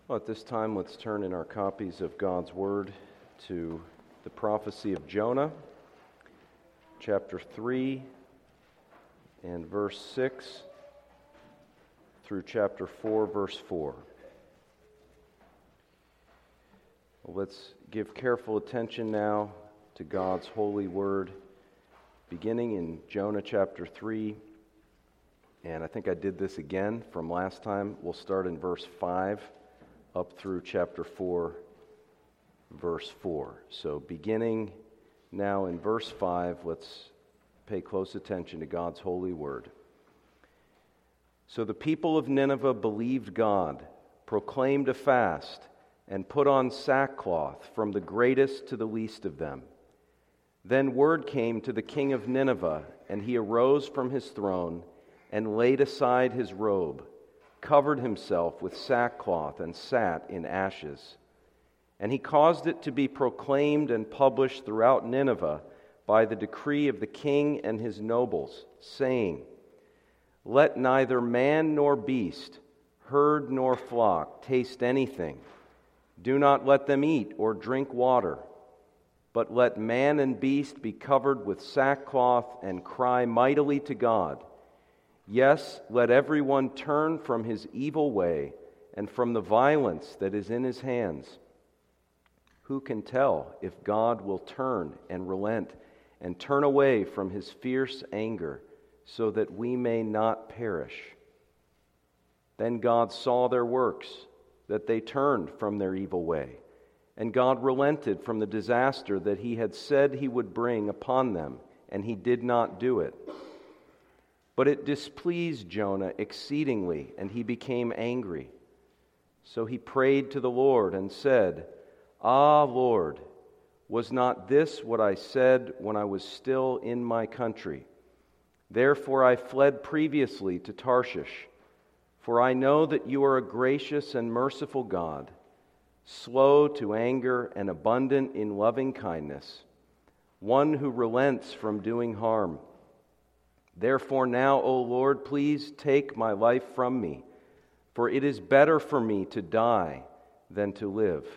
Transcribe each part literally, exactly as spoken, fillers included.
Well, at this time, let's turn in our copies of God's Word to the prophecy of Jonah, chapter three and verse six through chapter four, verse four. Well, let's give careful attention now to God's holy Word, beginning in Jonah chapter three. And I think I did this again from last time. We'll start in verse five. Up through chapter four, verse four. So beginning now in verse five, let's pay close attention to God's holy word. So the people of Nineveh believed God, proclaimed a fast, and put on sackcloth from the greatest to the least of them. Then word came to the king of Nineveh, and he arose from his throne and laid aside his robe, covered himself with sackcloth, and sat in ashes. And he caused it to be proclaimed and published throughout Nineveh by the decree of the king and his nobles, saying, "Let neither man nor beast, herd nor flock taste anything. Do not let them eat or drink water, but let man and beast be covered with sackcloth and cry mightily to God. Yes, let everyone turn from his evil way and from the violence that is in his hands. Who can tell if God will turn and relent and turn away from his fierce anger so that we may not perish?" Then God saw their works, that they turned from their evil way, and God relented from the disaster that he had said he would bring upon them, and he did not do it. But it displeased Jonah exceedingly, and he became angry. So he prayed to the Lord and said, "Ah, Lord, was not this what I said when I was still in my country? Therefore I fled previously to Tarshish, for I know that you are a gracious and merciful God, slow to anger and abundant in loving kindness, one who relents from doing harm. Therefore now, O Lord, please take my life from me, for it is better for me to die than to live."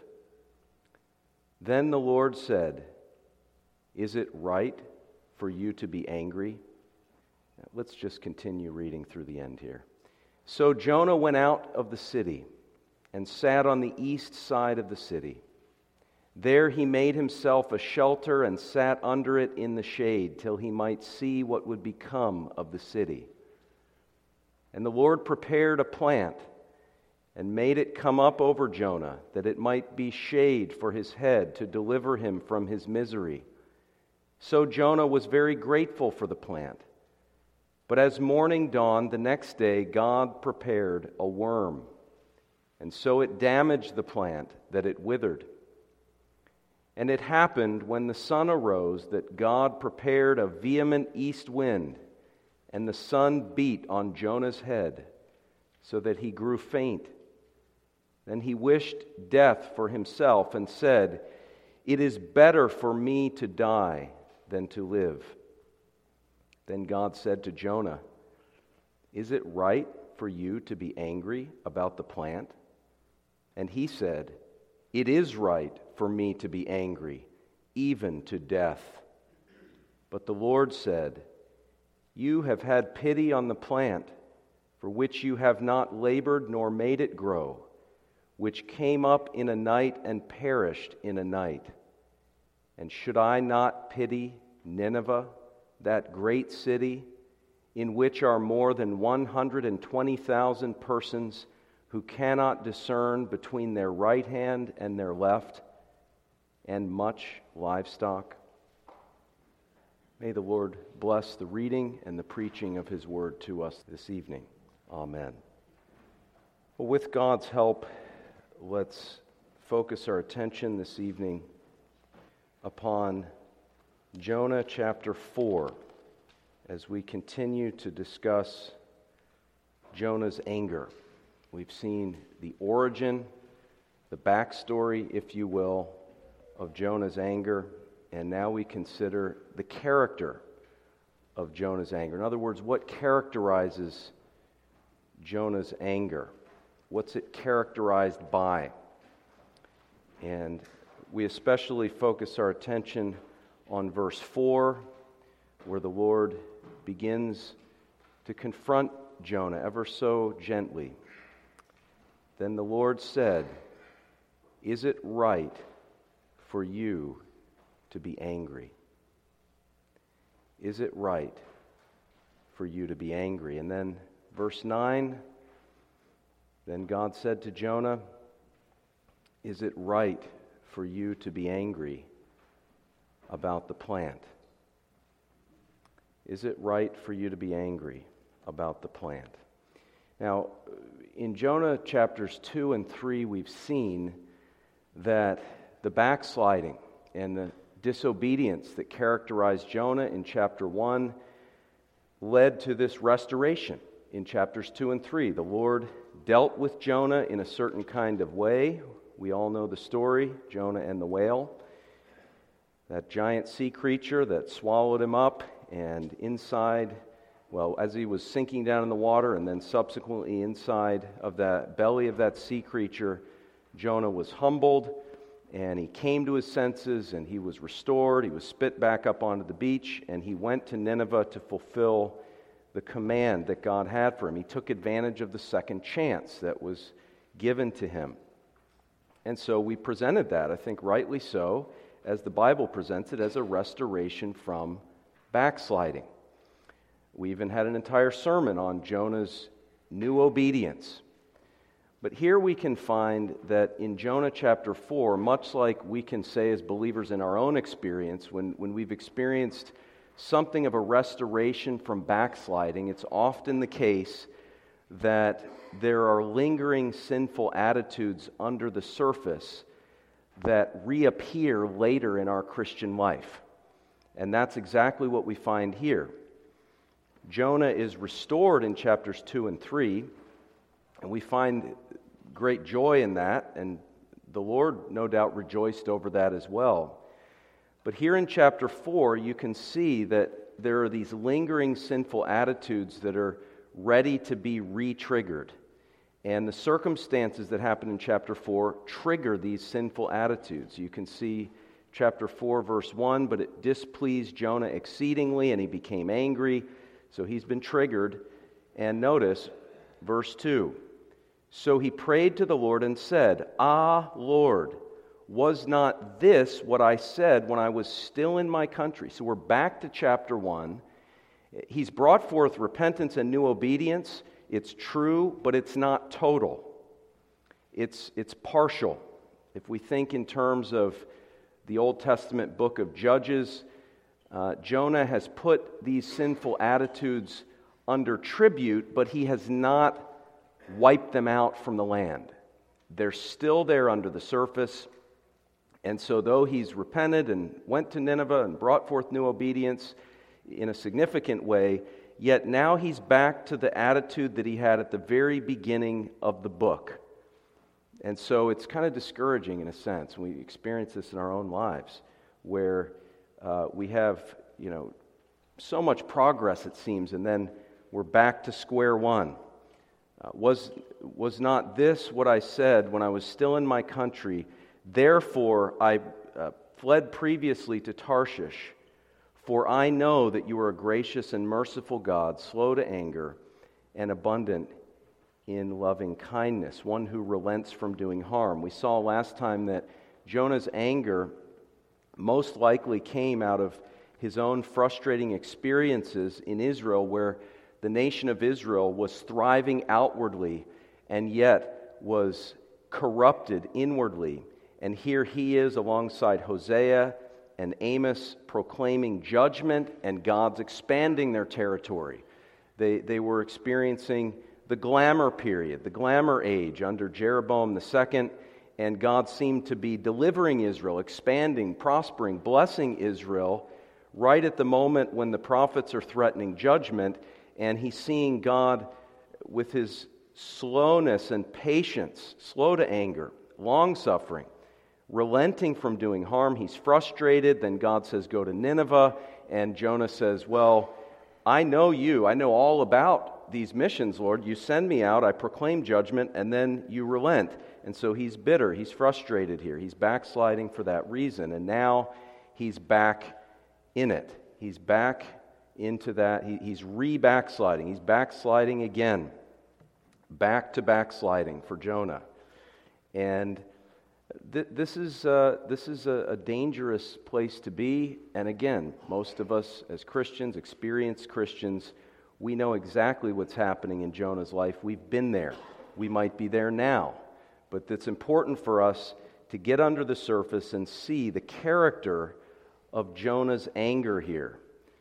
Then the Lord said, "Is it right for you to be angry?" Let's just continue reading through the end here. So Jonah went out of the city and sat on the east side of the city. There he made himself a shelter and sat under it in the shade till he might see what would become of the city. And the Lord prepared a plant and made it come up over Jonah, that it might be shade for his head to deliver him from his misery. So Jonah was very grateful for the plant. But as morning dawned the next day, God prepared a worm, and so it damaged the plant that it withered. And it happened when the sun arose that God prepared a vehement east wind, and the sun beat on Jonah's head, so that he grew faint. Then he wished death for himself and said, "It is better for me to die than to live." Then God said to Jonah, "Is it right for you to be angry about the plant?" And he said, "It is right for me to be angry, even to death." But the Lord said, "You have had pity on the plant, for which you have not labored nor made it grow, which came up in a night and perished in a night. And should I not pity Nineveh, that great city, in which are more than one hundred twenty thousand persons who cannot discern between their right hand and their left, and much livestock?" May the Lord bless the reading and the preaching of His word to us this evening. Amen. Well, with God's help, let's focus our attention this evening upon Jonah chapter four as we continue to discuss Jonah's anger. We've seen the origin, the backstory, if you will, of Jonah's anger, and now we consider the character of Jonah's anger. In other words, what characterizes Jonah's anger? What's it characterized by? And we especially focus our attention on verse four, where the Lord begins to confront Jonah ever so gently. Then the Lord said, "Is it right for you to be angry? Is it right for you to be angry?" And then verse nine, then God said to Jonah, "Is it right for you to be angry about the plant?" Is it right for you to be angry about the plant? Now, in Jonah chapters two and three, we've seen that the backsliding and the disobedience that characterized Jonah in chapter one led to this restoration in chapters two and three. The Lord dealt with Jonah in a certain kind of way. We all know the story, Jonah and the whale. That giant sea creature that swallowed him up, and inside, well, as he was sinking down in the water, and then subsequently inside of the belly of that sea creature, Jonah was humbled, and he came to his senses, and he was restored. He was spit back up onto the beach, and he went to Nineveh to fulfill the command that God had for him. He took advantage of the second chance that was given to him. And so we presented that, I think rightly so, as the Bible presents it, as a restoration from backsliding. We even had an entire sermon on Jonah's new obedience. But here we can find that in Jonah chapter four, much like we can say as believers in our own experience, when, when we've experienced something of a restoration from backsliding, it's often the case that there are lingering sinful attitudes under the surface that reappear later in our Christian life. And that's exactly what we find here. Jonah is restored in chapters two and three, and we find great joy in that, and the Lord no doubt rejoiced over that as well. But here in chapter four, you can see that there are these lingering sinful attitudes that are ready to be re-triggered. And the circumstances that happen in chapter four trigger these sinful attitudes. You can see chapter four, verse one, "But it displeased Jonah exceedingly, and he became angry." So he's been triggered. And notice verse two, "So he prayed to the Lord and said, 'Ah, Lord, was not this what I said when I was still in my country?'" So we're back to chapter one. He's brought forth repentance and new obedience. It's true, but it's not total. It's, it's partial. If we think in terms of the Old Testament book of Judges, uh, Jonah has put these sinful attitudes under tribute, but he has not wiped them out from the land. They're still there under the surface. And so though he's repented and went to Nineveh and brought forth new obedience in a significant way, yet now he's back to the attitude that he had at the very beginning of the book. And so it's kind of discouraging in a sense. We experience this in our own lives, where uh, we have, you know, so much progress, it seems, and then we're back to square one. Uh, was, was not this what I said when I was still in my country? Therefore I uh, fled previously to Tarshish. For I know that you are a gracious and merciful God, slow to anger and abundant in loving kindness, one who relents from doing harm. We saw last time that Jonah's anger most likely came out of his own frustrating experiences in Israel, where the nation of Israel was thriving outwardly and yet was corrupted inwardly. And here he is alongside Hosea and Amos proclaiming judgment, and God's expanding their territory. They, they were experiencing the glamour period, the glamour age under Jeroboam the second, and God seemed to be delivering Israel, expanding, prospering, blessing Israel right at the moment when the prophets are threatening judgment, and he's seeing God with his slowness and patience, slow to anger, long-suffering, relenting from doing harm. He's frustrated. Then God says, "Go to Nineveh." And Jonah says, "Well, I know you. I know all about about these missions, Lord. You send me out, I proclaim judgment, and then you relent. And so he's bitter, he's frustrated here. He's backsliding for that reason. And now he's back in it. He's back into that. He, he's re-backsliding. He's backsliding again. Back to backsliding for Jonah. And th- this is, uh, this is a, a dangerous place to be. And again, most of us as Christians, experienced Christians, we know exactly what's happening in Jonah's life. We've been there. We might be there now. But it's important for us to get under the surface and see the character of Jonah's anger here.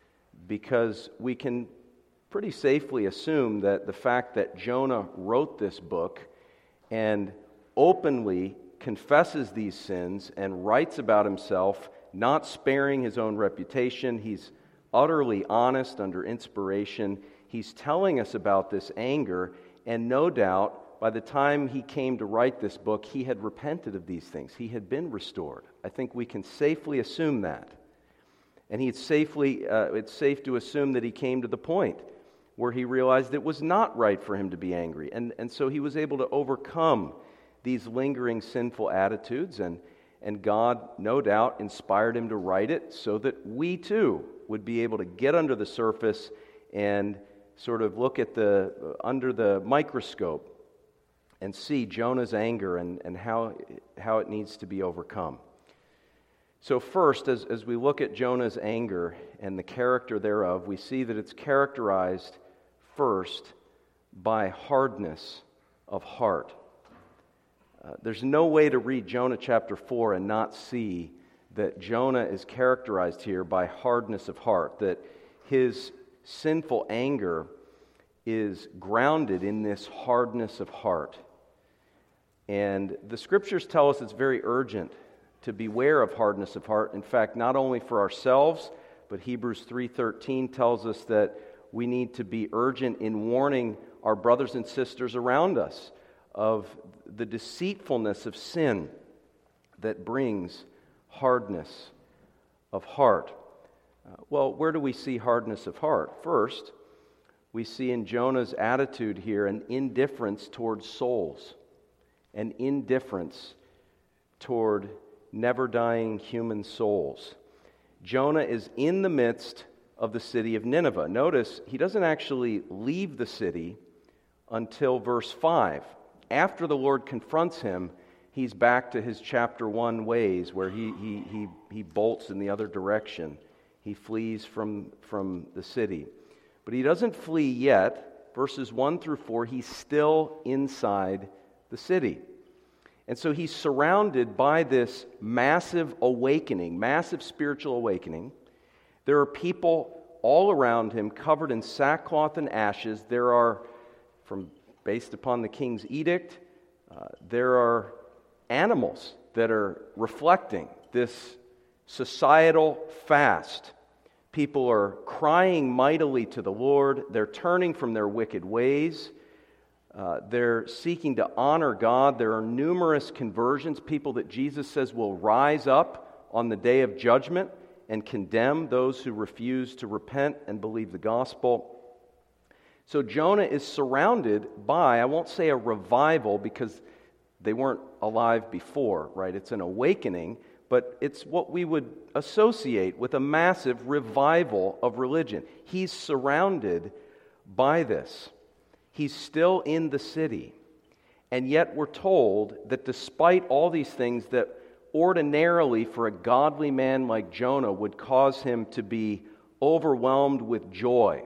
Because we can pretty safely assume that the fact that Jonah wrote this book and openly confesses these sins and writes about himself, not sparing his own reputation, he's utterly honest under inspiration. He's telling us about this anger, and no doubt, by the time he came to write this book, he had repented of these things. He had been restored. I think we can safely assume that. And he'd safely, uh, it's safe to assume that he came to the point where he realized it was not right for him to be angry. And, and so he was able to overcome these lingering sinful attitudes, and, and God, no doubt, inspired him to write it so that we too would be able to get under the surface and sort of look at the under the microscope and see Jonah's anger and, and how, how it needs to be overcome. So first, as, as we look at Jonah's anger and the character thereof, we see that it's characterized first by hardness of heart. Uh, there's no way to read Jonah chapter four and not see that Jonah is characterized here by hardness of heart, that his sinful anger is grounded in this hardness of heart. And the scriptures tell us it's very urgent to beware of hardness of heart. In fact, not only for ourselves, but Hebrews three thirteen tells us that we need to be urgent in warning our brothers and sisters around us of the deceitfulness of sin that brings hardness of heart. Uh, well, where do we see hardness of heart? First, we see in Jonah's attitude here an indifference towards souls, an indifference toward never-dying human souls. Jonah is in the midst of the city of Nineveh. Notice, he doesn't actually leave the city until verse five. After the Lord confronts him, he's back to his chapter one ways, where he he he, he bolts in the other direction. He flees from, from the city. But he doesn't flee yet. Verses one through four, he's still inside the city. And so he's surrounded by this massive awakening, massive spiritual awakening. There are people all around him covered in sackcloth and ashes. There are, from based upon the king's edict, uh, there are animals that are reflecting this societal fast. People are crying mightily to the Lord. They're turning from their wicked ways. Uh, they're seeking to honor God. There are numerous conversions, people that Jesus says will rise up on the day of judgment and condemn those who refuse to repent and believe the gospel. So Jonah is surrounded by, I won't say a revival because they weren't alive before, right? It's an awakening, but it's what we would associate with a massive revival of religion. He's surrounded by this. He's still in the city. And yet we're told that despite all these things that ordinarily for a godly man like Jonah would cause him to be overwhelmed with joy.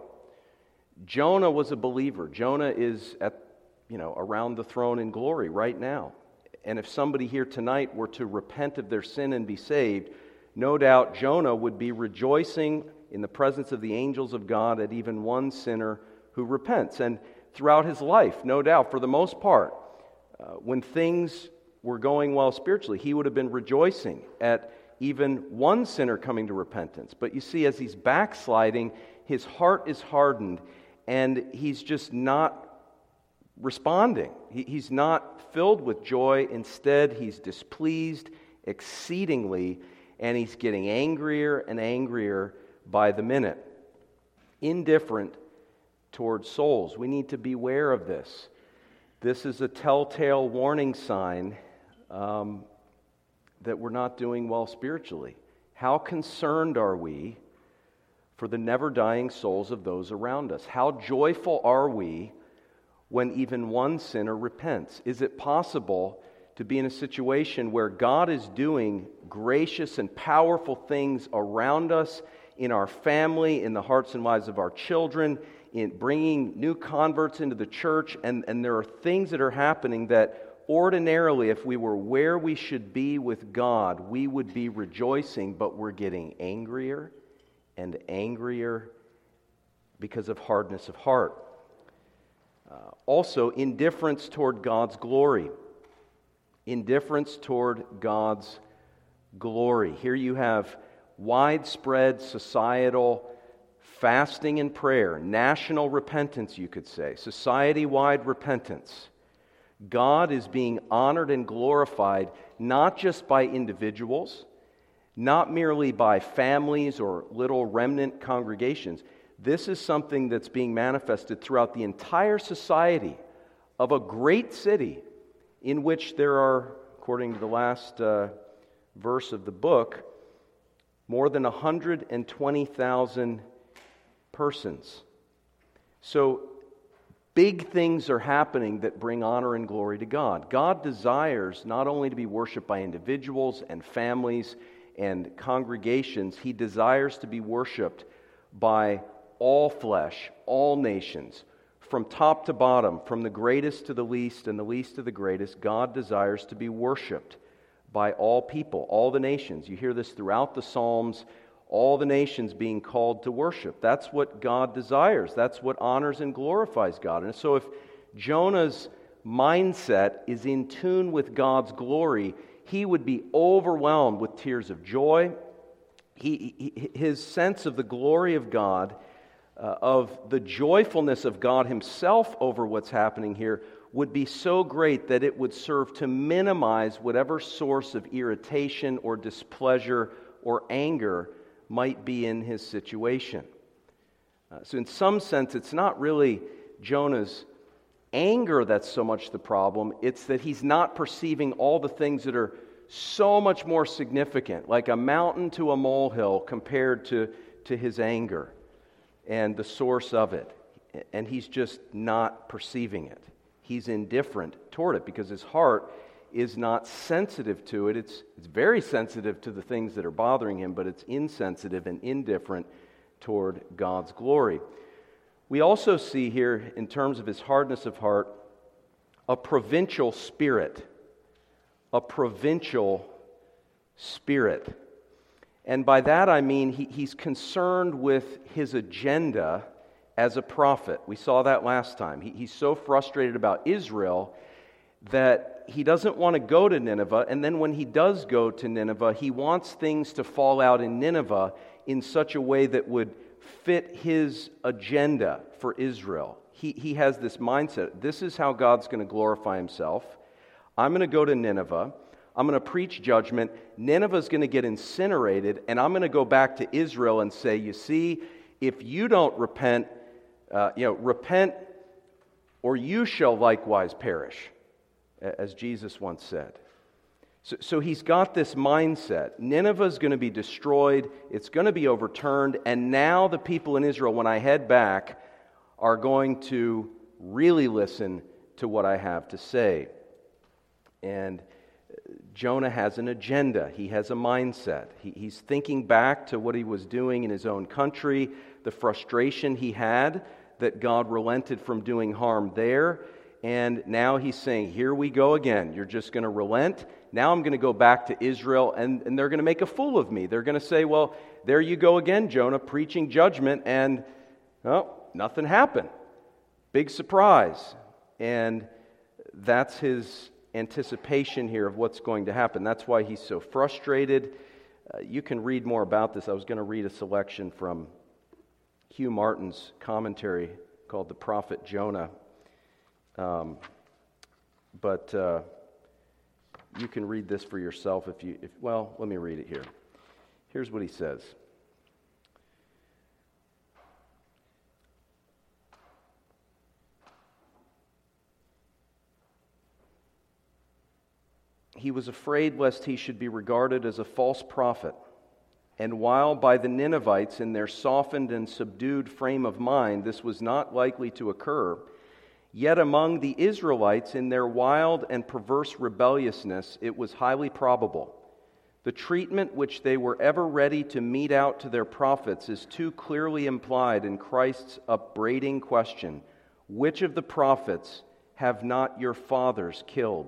Jonah was a believer. Jonah is at, you know, around the throne in glory right now. And if somebody here tonight were to repent of their sin and be saved, no doubt Jonah would be rejoicing in the presence of the angels of God at even one sinner who repents. And throughout his life, no doubt, for the most part, uh, when things were going well spiritually, he would have been rejoicing at even one sinner coming to repentance. But you see, as he's backsliding, his heart is hardened, and he's just not responding. He, he's not filled with joy. Instead, he's displeased exceedingly, and he's getting angrier and angrier by the minute. Indifferent toward souls. We need to beware of this. This is a telltale warning sign um, that we're not doing well spiritually. How concerned are we for the never-dying souls of those around us? How joyful are we when even one sinner repents? Is it possible to be in a situation where God is doing gracious and powerful things around us, in our family, in the hearts and lives of our children, in bringing new converts into the church, and, and there are things that are happening that ordinarily, if we were where we should be with God, we would be rejoicing, but we're getting angrier and angrier because of hardness of heart. Uh, also, indifference toward God's glory. Indifference toward God's glory. Here you have widespread societal fasting and prayer, national repentance, you could say, society-wide repentance. God is being honored and glorified not just by individuals, not merely by families or little remnant congregations. This is something that's being manifested throughout the entire society of a great city in which there are, according to the last uh, verse of the book, more than one hundred twenty thousand persons. So big things are happening that bring honor and glory to God. God desires not only to be worshiped by individuals and families and congregations, He desires to be worshiped by all flesh, all nations, from top to bottom, from the greatest to the least and the least to the greatest. God desires to be worshiped by all people, all the nations. You hear this throughout the Psalms, all the nations being called to worship. That's what God desires. That's what honors and glorifies God. And so if Jonah's mindset is in tune with God's glory, he would be overwhelmed with tears of joy. He, he, his sense of the glory of God, uh, of the joyfulness of God Himself over what's happening here, would be so great that it would serve to minimize whatever source of irritation or displeasure or anger might be in his situation. Uh, so in some sense, it's not really Jonah's anger that's so much the problem. It's that he's not perceiving all the things that are so much more significant, like a mountain to a molehill compared to, to his anger and the source of it. And he's just not perceiving it. He's indifferent toward it because his heart is not sensitive to it. It's, it's very sensitive to the things that are bothering him, but it's insensitive and indifferent toward God's glory. We also see here, in terms of his hardness of heart, a provincial spirit. A provincial spirit. And by that I mean he, he's concerned with his agenda as a prophet. We saw that last time. He, he's so frustrated about Israel that he doesn't want to go to Nineveh, and then when he does go to Nineveh, he wants things to fall out in Nineveh in such a way that would fit his agenda for Israel. He, he has this mindset. This is how God's going to glorify Himself. I'm going to go to Nineveh. I'm going to preach judgment. Nineveh's going to get incinerated, and I'm going to go back to Israel and say, you see, if you don't repent, uh, you know, repent, or you shall likewise perish, as Jesus once said. So, so he's got this mindset. Nineveh's going to be destroyed. It's going to be overturned. And now the people in Israel, when I head back, are going to really listen to what I have to say. And Jonah has an agenda. He has a mindset. He, he's thinking back to what he was doing in his own country, the frustration he had that God relented from doing harm there. And now he's saying, here we go again. You're just going to relent. Now I'm going to go back to Israel, and, and they're going to make a fool of me. They're going to say, well, there you go again, Jonah, preaching judgment, and, well, nothing happened. Big surprise. And that's his anticipation here of what's going to happen. That's why he's so frustrated. Uh, you can read more about this. I was going to read a selection from Hugh Martin's commentary called The Prophet Jonah. Um, but uh, you can read this for yourself if you, if, well, let me read it here. Here's what he says. he was afraid lest he should be regarded as a false prophet. And while by the Ninevites in their softened and subdued frame of mind this was not likely to occur, yet among the Israelites in their wild and perverse rebelliousness it was highly probable. The treatment which they were ever ready to mete out to their prophets is too clearly implied in Christ's upbraiding question, "Which of the prophets have not your fathers killed?"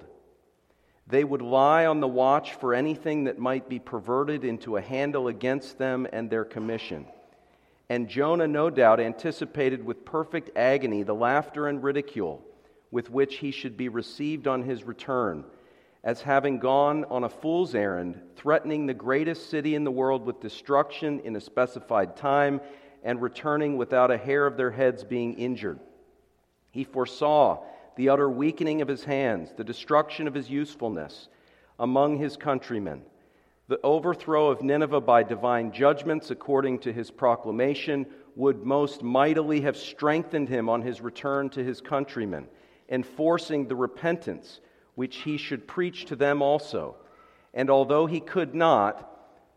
They would lie on the watch for anything that might be perverted into a handle against them and their commission. And Jonah no doubt anticipated with perfect agony the laughter and ridicule with which he should be received on his return, as having gone on a fool's errand, threatening the greatest city in the world with destruction in a specified time, and returning without a hair of their heads being injured. He foresaw the utter weakening of his hands, the destruction of his usefulness among his countrymen, the overthrow of Nineveh by divine judgments according to his proclamation would most mightily have strengthened him on his return to his countrymen, enforcing the repentance which he should preach to them also. And although he could not,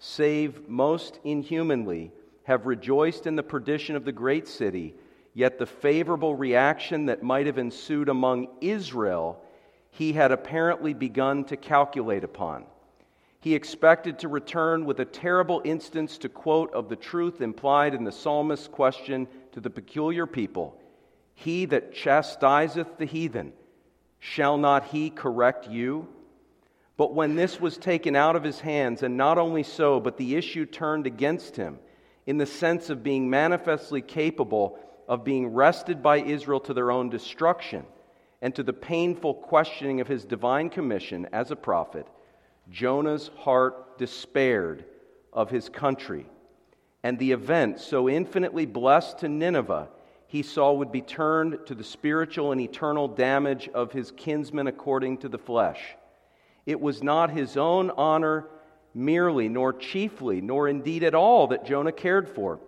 save most inhumanly, have rejoiced in the perdition of the great city, yet the favorable reaction that might have ensued among Israel, he had apparently begun to calculate upon. He expected to return with a terrible instance to quote of the truth implied in the psalmist's question to the peculiar people, "He that chastiseth the heathen, shall not he correct you?" But when this was taken out of his hands, and not only so, but the issue turned against him, in the sense of being manifestly capable of being wrested by Israel to their own destruction, and to the painful questioning of his divine commission as a prophet, Jonah's heart despaired of his country. And the event, so infinitely blessed to Nineveh, he saw would be turned to the spiritual and eternal damage of his kinsmen according to the flesh. It was not his own honor merely, nor chiefly, nor indeed at all that Jonah cared for.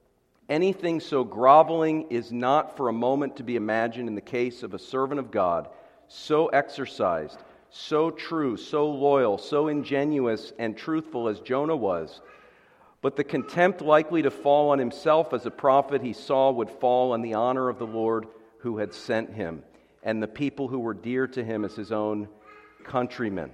Anything so groveling is not for a moment to be imagined in the case of a servant of God, so exercised, so true, so loyal, so ingenuous and truthful as Jonah was. But the contempt likely to fall on himself as a prophet he saw would fall on the honor of the Lord who had sent him, and the people who were dear to him as his own countrymen.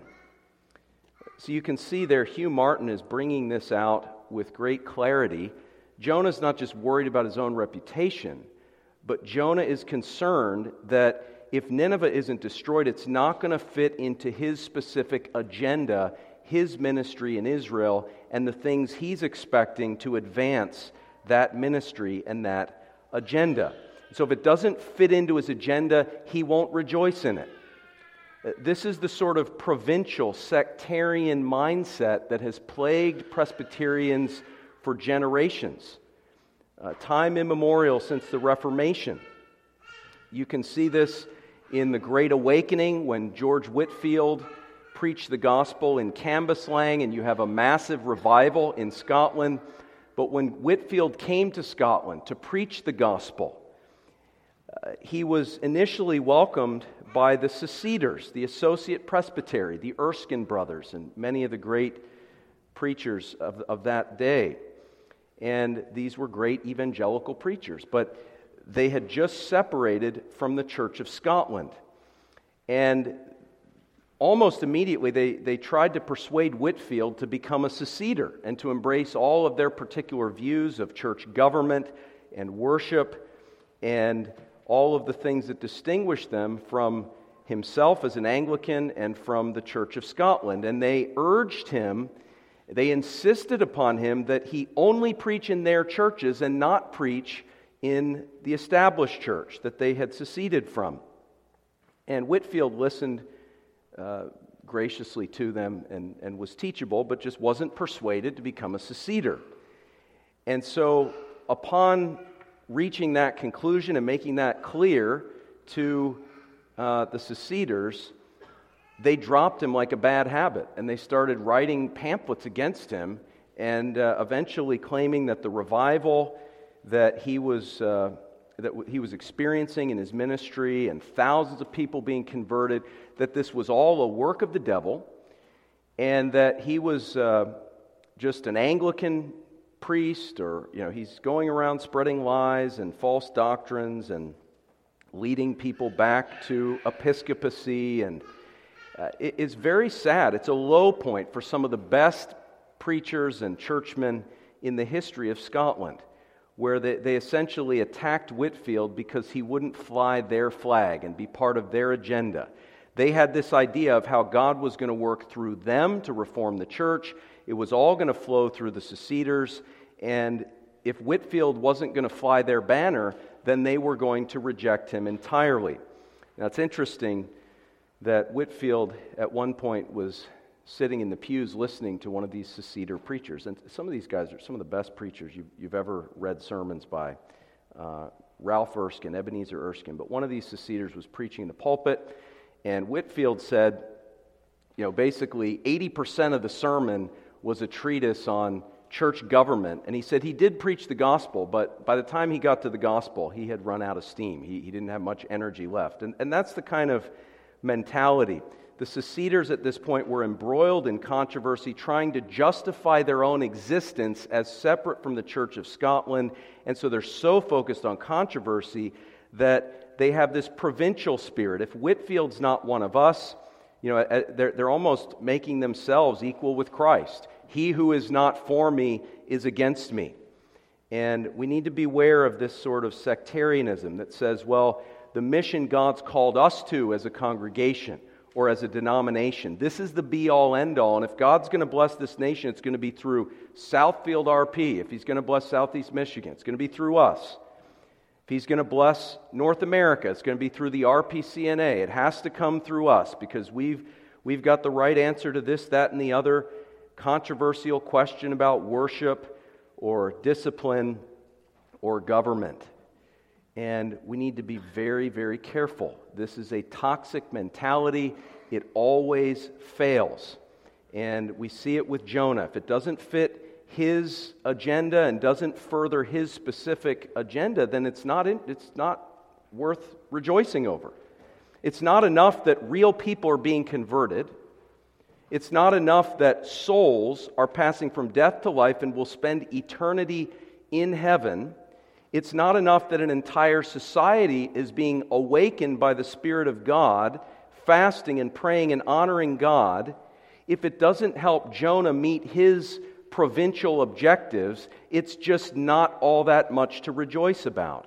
So you can see there, Hugh Martin is bringing this out with great clarity. Jonah's not just worried about his own reputation, but Jonah is concerned that if Nineveh isn't destroyed, it's not going to fit into his specific agenda, his ministry in Israel, and the things he's expecting to advance that ministry and that agenda. So if it doesn't fit into his agenda, he won't rejoice in it. This is the sort of provincial, sectarian mindset that has plagued Presbyterians for generations, uh, time immemorial since the Reformation. You can see this in the Great Awakening when George Whitefield preached the gospel in Cambuslang, and you have a massive revival in Scotland. But when Whitefield came to Scotland to preach the gospel, uh, he was initially welcomed by the Seceders, the Associate Presbytery, the Erskine brothers, and many of the great preachers of, of that day. And these were great evangelical preachers, but they had just separated from the Church of Scotland. And almost immediately they, they tried to persuade Whitefield to become a seceder and to embrace all of their particular views of church government and worship and all of the things that distinguished them from himself as an Anglican and from the Church of Scotland. And they urged him, they insisted upon him that he only preach in their churches and not preach in the established church that they had seceded from. And Whitefield listened uh, graciously to them and, and was teachable, but just wasn't persuaded to become a seceder. And so upon reaching that conclusion and making that clear to uh, the seceders, they dropped him like a bad habit, and they started writing pamphlets against him, and uh, eventually claiming that the revival that he was uh, that he was experiencing in his ministry and thousands of people being converted, that this was all a work of the devil, and that he was uh, just an Anglican priest, or, you know, he's going around spreading lies and false doctrines and leading people back to episcopacy, and uh, it, it's very sad. It's a low point for some of the best preachers and churchmen in the history of Scotland, where they, they essentially attacked Whitefield because he wouldn't fly their flag and be part of their agenda. They had this idea of how God was going to work through them to reform the church. It was all going to flow through the seceders, and if Whitefield wasn't going to fly their banner, then they were going to reject him entirely. Now, it's interesting that Whitefield at one point was sitting in the pews listening to one of these seceder preachers. And some of these guys are some of the best preachers you've, you've ever read sermons by. Uh, Ralph Erskine, Ebenezer Erskine. But one of these seceders was preaching in the pulpit, and Whitefield said, you know, basically eighty percent of the sermon was a treatise on church government. And he said he did preach the gospel, but by the time he got to the gospel, he had run out of steam. He, he didn't have much energy left. And, and that's the kind of mentality. The seceders at this point were embroiled in controversy, trying to justify their own existence as separate from the Church of Scotland. And so they're so focused on controversy that they have this provincial spirit. If Whitefield's not one of us, you know, they're, they're almost making themselves equal with Christ. He who is not for me is against me. And we need to beware of this sort of sectarianism that says, well, the mission God's called us to as a congregation or as a denomination, this is the be-all, end-all. And if God's going to bless this nation, it's going to be through Southfield R P. If He's going to bless Southeast Michigan, it's going to be through us. If He's going to bless North America, it's going to be through the R P C N A. It has to come through us because we've we've got the right answer to this, that, and the other controversial question about worship or discipline or government. And we need to be very, very careful. This is a toxic mentality. It always fails. And we see it with Jonah. If it doesn't fit his agenda and doesn't further his specific agenda, then it's not in, it's not worth rejoicing over. It's not enough that real people are being converted. It's not enough that souls are passing from death to life and will spend eternity in heaven. It's not enough that an entire society is being awakened by the Spirit of God, fasting and praying and honoring God. If it doesn't help Jonah meet his provincial objectives, it's just not all that much to rejoice about.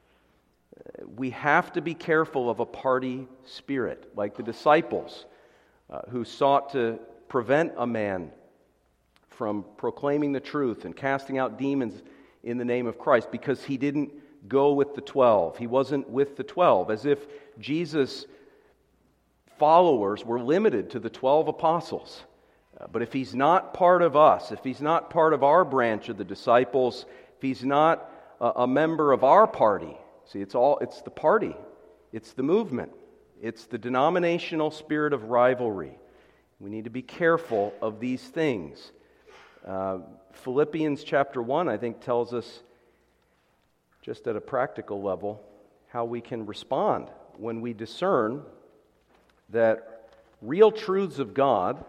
We have to be careful of a party spirit, like the disciples uh, who sought to prevent a man from proclaiming the truth and casting out demons in the name of Christ because he didn't go with the twelve. He wasn't with the twelve, as if Jesus' followers were limited to the twelve apostles. Uh, but if he's not part of us, if he's not part of our branch of the disciples, if he's not a, a member of our party, see, it's all it's the party, it's the movement, it's the denominational spirit of rivalry. We need to be careful of these things. Uh, Philippians chapter one, I think, tells us, just at a practical level, how we can respond when we discern that real truths of God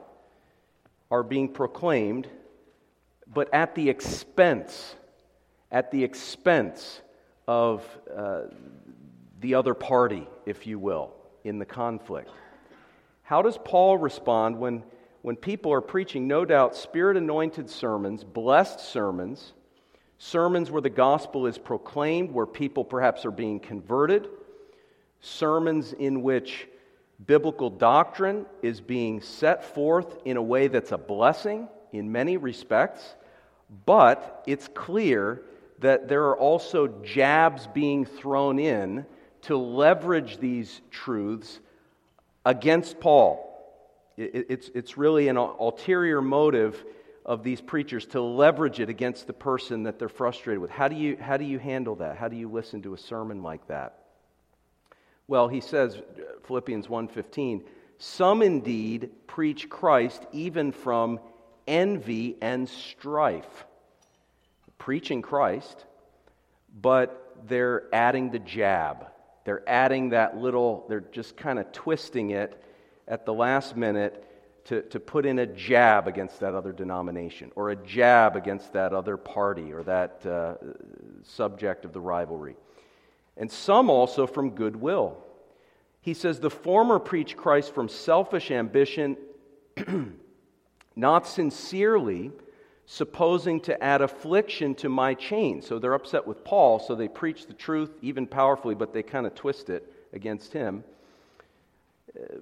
are being proclaimed, but at the expense, at the expense of uh, the other party, if you will, in the conflict. How does Paul respond when When people are preaching, no doubt, Spirit-anointed sermons, blessed sermons, sermons where the gospel is proclaimed, where people perhaps are being converted, sermons in which biblical doctrine is being set forth in a way that's a blessing in many respects, but it's clear that there are also jabs being thrown in to leverage these truths against Paul. It's, it's really an ulterior motive of these preachers to leverage it against the person that they're frustrated with. How do you, how do you handle that? How do you listen to a sermon like that? Well, he says, Philippians one fifteen, some indeed preach Christ even from envy and strife. Preaching Christ, but they're adding the jab. They're adding that little, they're just kind of twisting it at the last minute to, to put in a jab against that other denomination, or a jab against that other party, or that uh, subject of the rivalry. And some also from goodwill. He says, the former preach Christ from selfish ambition, not sincerely, supposing to add affliction to my chain. So they're upset with Paul, so they preach the truth even powerfully, but they kind of twist it against him. Uh,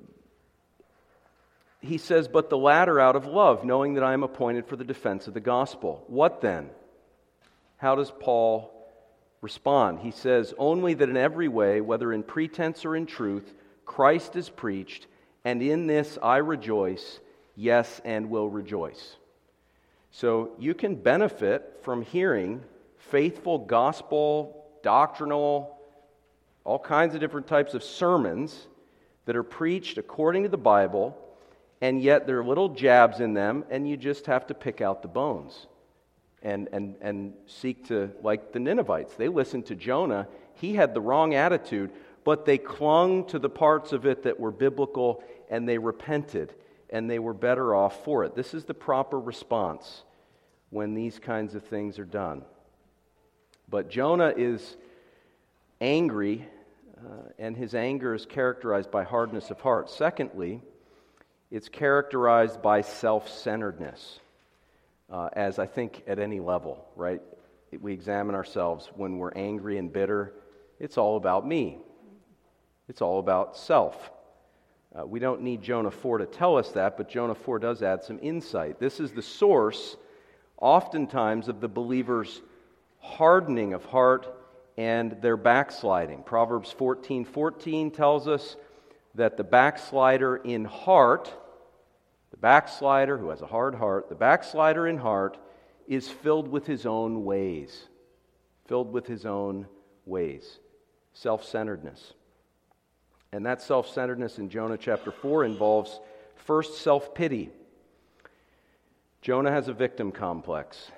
he says, but the latter out of love, knowing that I am appointed for the defense of the gospel. What then? How does Paul respond? He says, only that in every way, whether in pretense or in truth, Christ is preached, and in this I rejoice, yes, and will rejoice. So you can benefit from hearing faithful gospel, doctrinal, all kinds of different types of sermons that are preached according to the Bible, and yet there are little jabs in them, and you just have to pick out the bones and, and, and seek to, like the Ninevites. They listened to Jonah. He had the wrong attitude, but they clung to the parts of it that were biblical, and they repented, and they were better off for it. This is the proper response when these kinds of things are done. But Jonah is angry, uh, and his anger is characterized by hardness of heart. Secondly, it's characterized by self-centeredness, uh, as I think at any level, right? We examine ourselves when we're angry and bitter. It's all about me. It's all about self. Uh, we don't need Jonah four to tell us that, but Jonah four does add some insight. This is the source, oftentimes, of the believer's hardening of heart and their backsliding. Proverbs fourteen fourteen tells us that the backslider in heart, the backslider who has a hard heart, the backslider in heart is filled with his own ways. Filled with his own ways. Self-centeredness. And that self-centeredness in Jonah chapter four involves first self-pity. Jonah has a victim complex.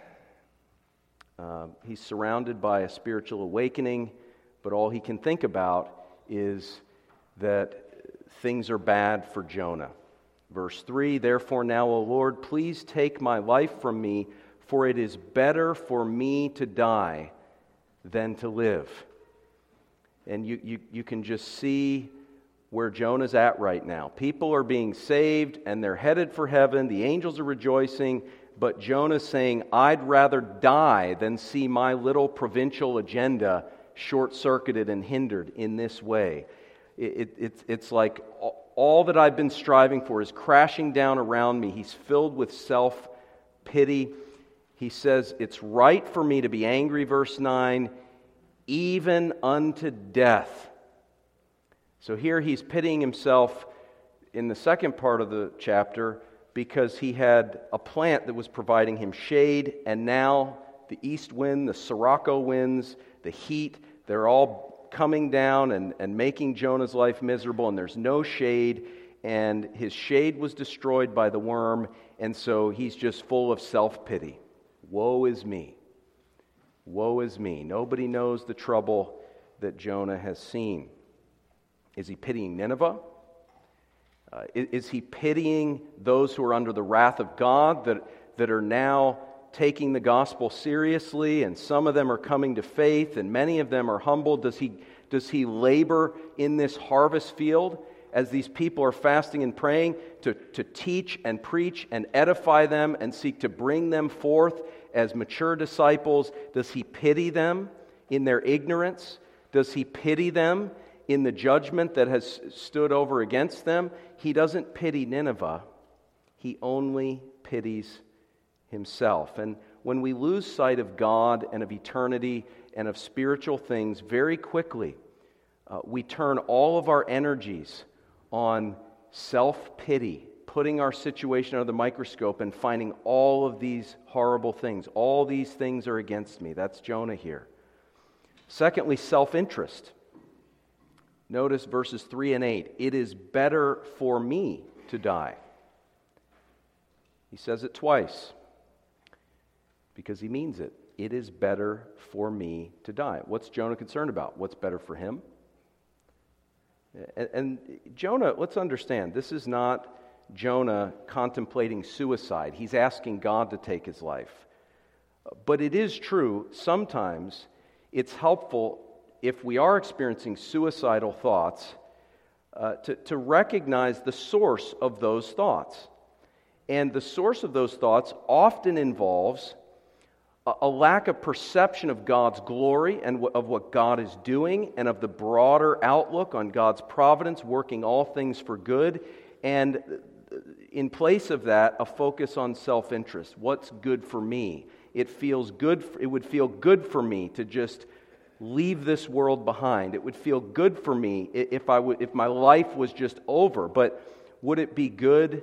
Uh, he's surrounded by a spiritual awakening, but all he can think about is that things are bad for Jonah. Verse three, therefore now, O Lord, please take my life from me, for it is better for me to die than to live. And you, you, you can just see where Jonah's at right now. People are being saved, and they're headed for heaven. The angels are rejoicing, but Jonah's saying, I'd rather die than see my little provincial agenda short-circuited and hindered in this way. It, it, it's, it's like all that I've been striving for is crashing down around me. He's filled with self-pity. He says, it's right for me to be angry, verse nine, even unto death. So here he's pitying himself in the second part of the chapter because he had a plant that was providing him shade, and now the east wind, the Sirocco winds, the heat, they're all coming down and, and making Jonah's life miserable, and there's no shade, and his shade was destroyed by the worm, and so he's just full of self-pity. Woe is me. Woe is me. Nobody knows the trouble that Jonah has seen. Is he pitying Nineveh? Uh, is, is he pitying those who are under the wrath of God that, that are now taking the gospel seriously, and some of them are coming to faith, and many of them are humbled? Does he, does he labor in this harvest field as these people are fasting and praying to, to teach and preach and edify them and seek to bring them forth as mature disciples? Does he pity them in their ignorance? Does he pity them in the judgment that has stood over against them? He doesn't pity Nineveh. He only pities himself. And when we lose sight of God and of eternity and of spiritual things very quickly, uh, we turn all of our energies on self-pity, putting our situation under the microscope and finding all of these horrible things. All these things are against me. That's Jonah here. Secondly, self-interest. Notice verses three and eight. It is better for me to die. He says it twice because he means it. It is better for me to die. What's Jonah concerned about? What's better for him? And, and Jonah, let's understand, this is not Jonah contemplating suicide. He's asking God to take his life. But it is true, sometimes it's helpful if we are experiencing suicidal thoughts uh, to, to recognize the source of those thoughts. And the source of those thoughts often involves a, a lack of perception of God's glory and w- of what God is doing, and of the broader outlook on God's providence working all things for good. And in place of that, a focus on self-interest. What's good for me? It feels good. It would feel good for me to just leave this world behind. It would feel good for me if I would, if my life was just over. But would it be good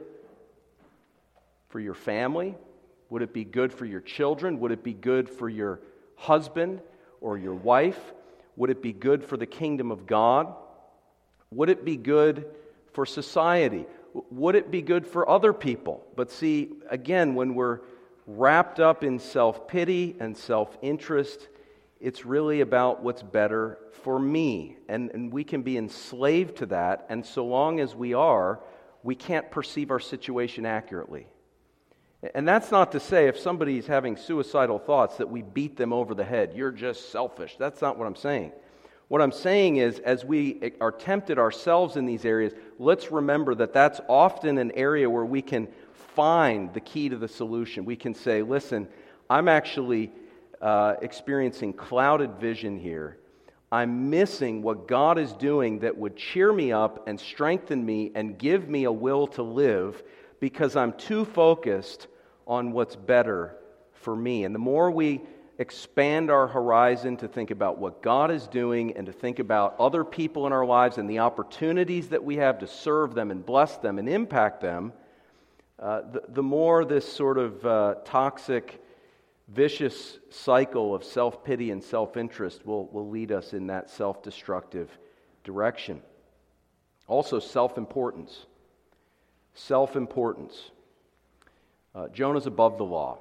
for your family? Would it be good for your children? Would it be good for your husband or your wife? Would it be good for the kingdom of God? Would it be good for society? Would it be good for other people? But see, again, when we're wrapped up in self-pity and self-interest, it's really about what's better for me. And, and we can be enslaved to that, and so long as we are, we can't perceive our situation accurately. And that's not to say if somebody's having suicidal thoughts that we beat them over the head. You're just selfish. That's not what I'm saying. What I'm saying is, as we are tempted ourselves in these areas, let's remember that that's often an area where we can find the key to the solution. We can say, listen, I'm actually uh, experiencing clouded vision here. I'm missing what God is doing that would cheer me up and strengthen me and give me a will to live, because I'm too focused on what's better for me. And the more we expand our horizon to think about what God is doing and to think about other people in our lives and the opportunities that we have to serve them and bless them and impact them, uh, the, the more this sort of uh, toxic, vicious cycle of self-pity and self-interest will, will lead us in that self-destructive direction. Also, self-importance. Self-importance. Uh, Jonah's above the law.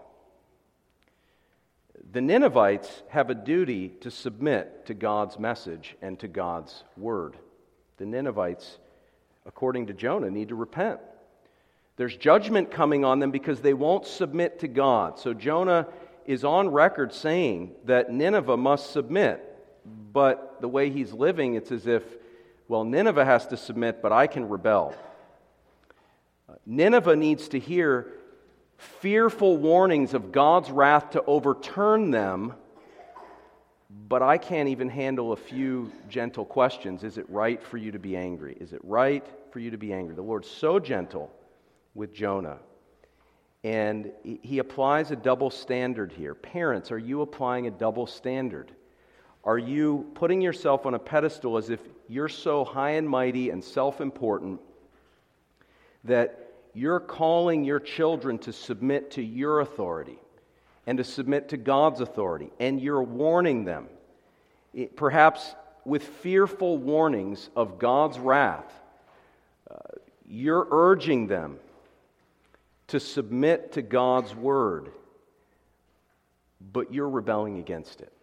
The Ninevites have a duty to submit to God's message and to God's word. The Ninevites, according to Jonah, need to repent. There's judgment coming on them because they won't submit to God. So Jonah is on record saying that Nineveh must submit. But the way he's living, it's as if, well, Nineveh has to submit, but I can rebel. Nineveh needs to hear fearful warnings of God's wrath to overturn them, but I can't even handle a few gentle questions. Is it right for you to be angry? Is it right for you to be angry? The Lord's so gentle with Jonah. And he applies a double standard here. Parents, are you applying a double standard? Are you putting yourself on a pedestal as if you're so high and mighty and self-important that you're calling your children to submit to your authority and to submit to God's authority, and you're warning them, perhaps with fearful warnings of God's wrath? Uh, you're urging them to submit to God's word, but you're rebelling against it.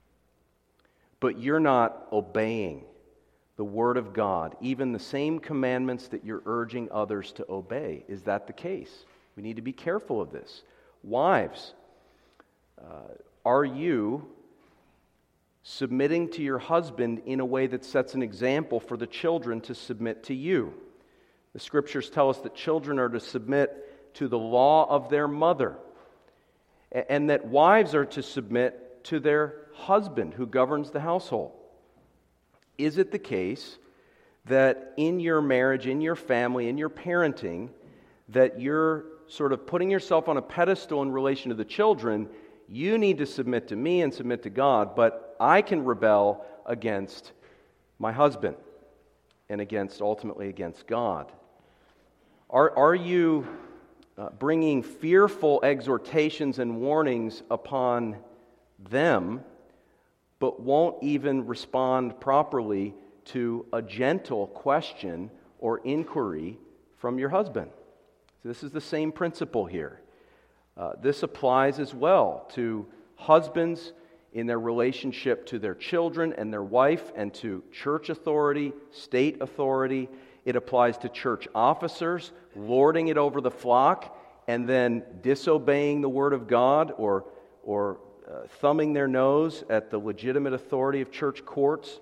But you're not obeying the word of God, even the same commandments that you're urging others to obey. Is that the case? We need to be careful of this. Wives, uh, are you submitting to your husband in a way that sets an example for the children to submit to you? The scriptures tell us that children are to submit to the law of their mother, and that wives are to submit to their husband who governs the household. Is it the case that in your marriage, in your family, in your parenting, that you're sort of putting yourself on a pedestal in relation to the children? You need to submit to me and submit to God, but I can rebel against my husband and against, ultimately, against God. Are, are you uh, bringing fearful exhortations and warnings upon them, but won't even respond properly to a gentle question or inquiry from your husband? So this is the same principle here. Uh, this applies as well to husbands in their relationship to their children and their wife, and to church authority, state authority. It applies to church officers, lording it over the flock, and then disobeying the Word of God or, or uh, thumbing their nose at the legitimate authority of church courts.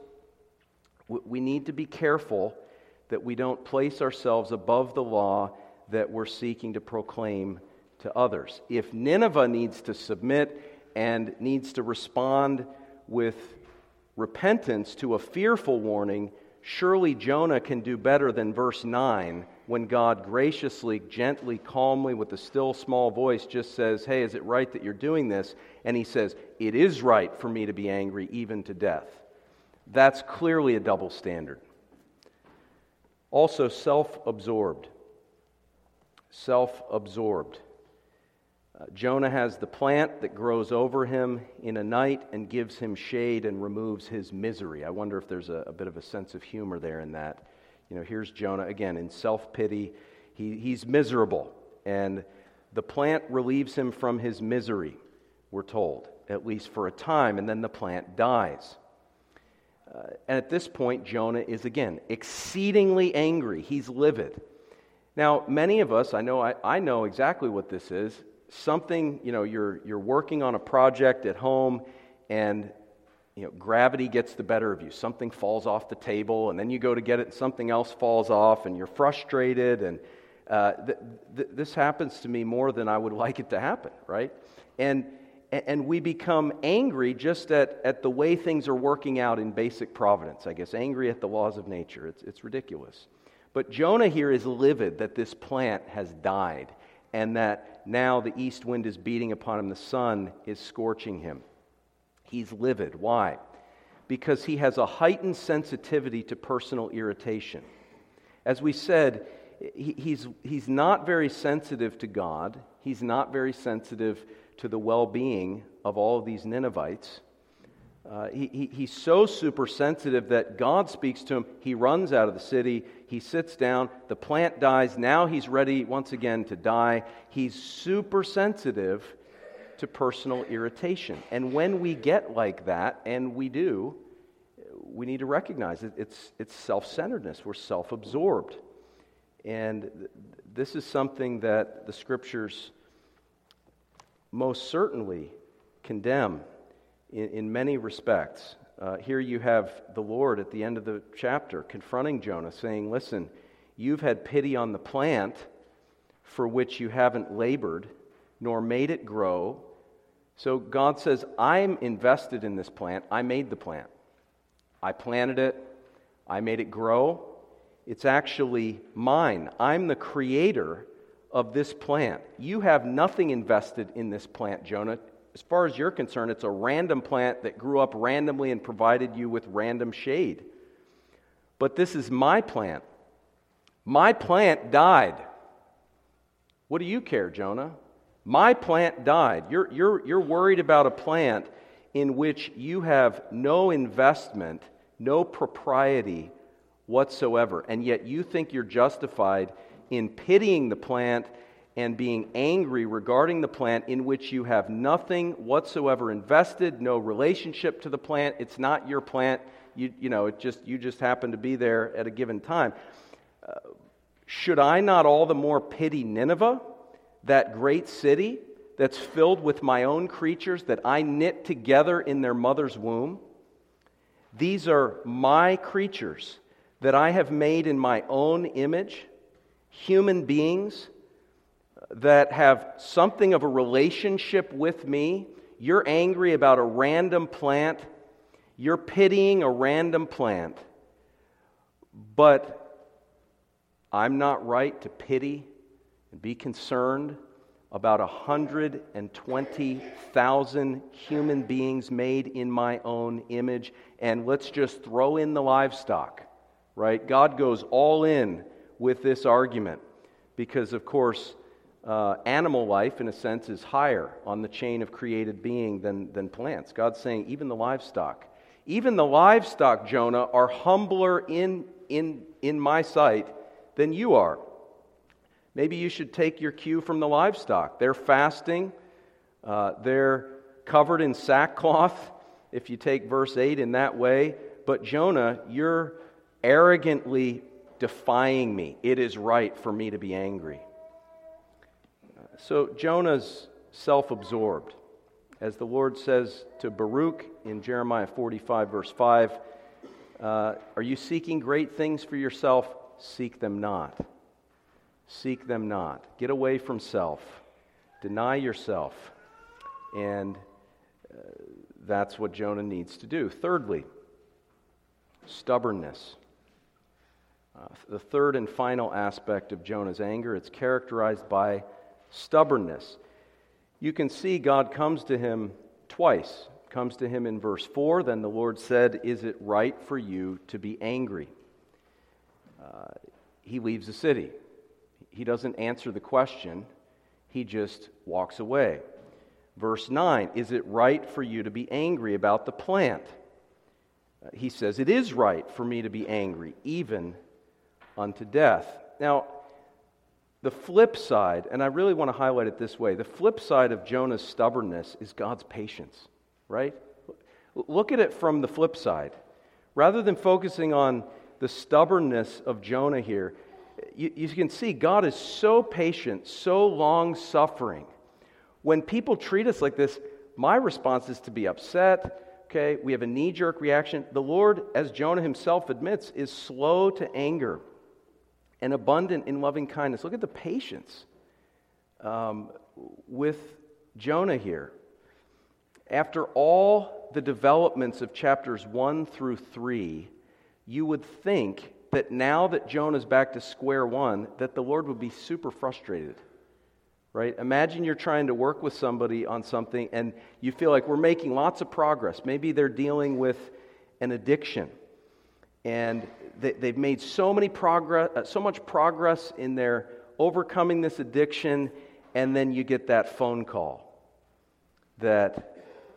We need to be careful that we don't place ourselves above the law that we're seeking to proclaim to others. If Nineveh needs to submit and needs to respond with repentance to a fearful warning, surely Jonah can do better than verse nine, when God graciously, gently, calmly, with a still small voice just says, hey, is it right that you're doing this? And he says, it is right for me to be angry, even to death. That's clearly a double standard. Also, self-absorbed. Self-absorbed. Uh, Jonah has the plant that grows over him in a night and gives him shade and removes his misery. I wonder if there's a, a bit of a sense of humor there in that. You know, here's Jonah, again, in self-pity. He, he's miserable, and the plant relieves him from his misery, we're told, at least for a time, and then the plant dies. Uh, and at this point, Jonah is, again, exceedingly angry. He's livid. Now, many of us, I know I, I know exactly what this is. Something, you know, you're you're working on a project at home, and you know, gravity gets the better of you. Something falls off the table, and then you go to get it, and something else falls off, and you're frustrated. And uh, th- th- this happens to me more than I would like it to happen, right? And and we become angry just at, at the way things are working out in basic providence, I guess, angry at the laws of nature. It's it's ridiculous. But Jonah here is livid that this plant has died, and that now the east wind is beating upon him, the sun is scorching him. He's livid. Why? Because he has a heightened sensitivity to personal irritation. As we said, he, he's, he's not very sensitive to God. He's not very sensitive to the well-being of all of these Ninevites. Uh, he, he, he's so super sensitive that God speaks to him. He runs out of the city. He sits down. The plant dies. Now he's ready once again to die. He's super sensitive to personal irritation. And when we get like that, and we do, we need to recognize it. It's, it's self-centeredness. We're self-absorbed. And th- this is something that the Scriptures most certainly condemn in, in many respects. Uh, here you have the Lord at the end of the chapter confronting Jonah, saying, listen, you've had pity on the plant for which you haven't labored, nor made it grow. So God says, I'm invested in this plant. I made the plant. I planted it. I made it grow. It's actually mine. I'm the creator of this plant. You have nothing invested in this plant, Jonah. As far as you're concerned, it's a random plant that grew up randomly and provided you with random shade. But this is my plant. My plant died. What do you care, Jonah? My plant died. You're, you're, you're worried about a plant in which you have no investment, no propriety whatsoever, and yet you think you're justified in pitying the plant and being angry regarding the plant in which you have nothing whatsoever invested, no relationship to the plant. It's not your plant. You, you know, it just you just happen to be there at a given time. Uh, should I not all the more pity Nineveh, that great city that's filled with my own creatures that I knit together in their mother's womb? These are my creatures that I have made in my own image, human beings that have something of a relationship with me. You're angry about a random plant. You're pitying a random plant. But I'm not right to pity and be concerned about one hundred twenty thousand human beings made in my own image. And let's just throw in the livestock, right? God goes all in with this argument because, of course, Uh, animal life, in a sense, is higher on the chain of created being than, than plants. God's saying, even the livestock, even the livestock, Jonah, are humbler in, in, in my sight than you are. Maybe you should take your cue from the livestock. They're fasting. Uh, they're covered in sackcloth, if you take verse eight in that way. But Jonah, you're arrogantly defying me. It is right for me to be angry. So Jonah's self-absorbed. As the Lord says to Baruch in Jeremiah forty-five, verse five, uh, are you seeking great things for yourself? Seek them not. Seek them not. Get away from self. Deny yourself. And uh, that's what Jonah needs to do. Thirdly, stubbornness. Uh, the third and final aspect of Jonah's anger, it's characterized by stubbornness. You can see God comes to him twice. Comes to him in verse four, then the Lord said, is it right for you to be angry? Uh, he leaves the city. He doesn't answer the question. He just walks away. Verse nine, is it right for you to be angry about the plant? Uh, he says, it is right for me to be angry, even unto death. Now, the flip side, and I really want to highlight it this way, the flip side of Jonah's stubbornness is God's patience, right? Look at it from the flip side. Rather than focusing on the stubbornness of Jonah here, you, you can see God is so patient, so long-suffering. When people treat us like this, my response is to be upset, okay? We have a knee-jerk reaction. The Lord, as Jonah himself admits, is slow to anger and abundant in loving kindness. Look at the patience um, with Jonah here. After all the developments of chapters one through three, you would think that now that Jonah's back to square one, that the Lord would be super frustrated, right? Imagine you're trying to work with somebody on something and you feel like we're making lots of progress. Maybe they're dealing with an addiction, and they've made so many progress, so much progress in their overcoming this addiction, and then you get that phone call that,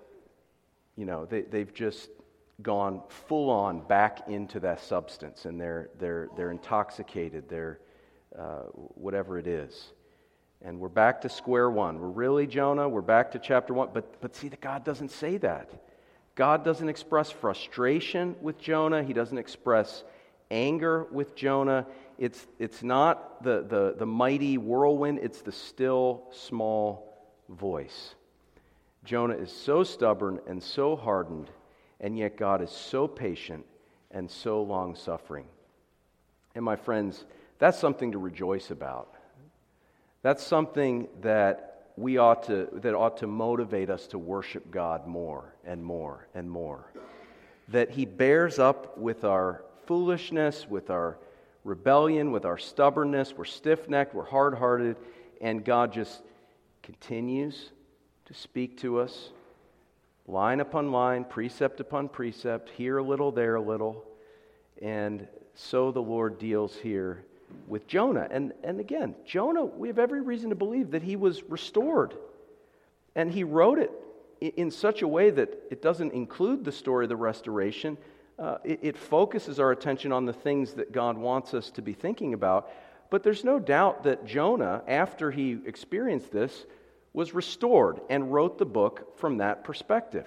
you know, they, they've just gone full on back into that substance, and they're they're they're intoxicated, they're uh, whatever it is, and we're back to square one. We're really Jonah. We're back to chapter one, but but see that God doesn't say that. God doesn't express frustration with Jonah. He doesn't express anger with Jonah. It's it's not the, the, the mighty whirlwind, it's the still small voice. Jonah is so stubborn and so hardened, and yet God is so patient and so long-suffering. And my friends, that's something to rejoice about. That's something that we ought to that ought to motivate us to worship God more and more and more. That He bears up with our foolishness, with our rebellion, with our stubbornness. We're stiff-necked, we're hard-hearted, and God just continues to speak to us, line upon line, precept upon precept, here a little, there a little, and so the Lord deals here with Jonah. And, and again, Jonah, we have every reason to believe that he was restored, and he wrote it in such a way that it doesn't include the story of the restoration. Uh, it, it focuses our attention on the things that God wants us to be thinking about. But there's no doubt that Jonah, after he experienced this, was restored and wrote the book from that perspective.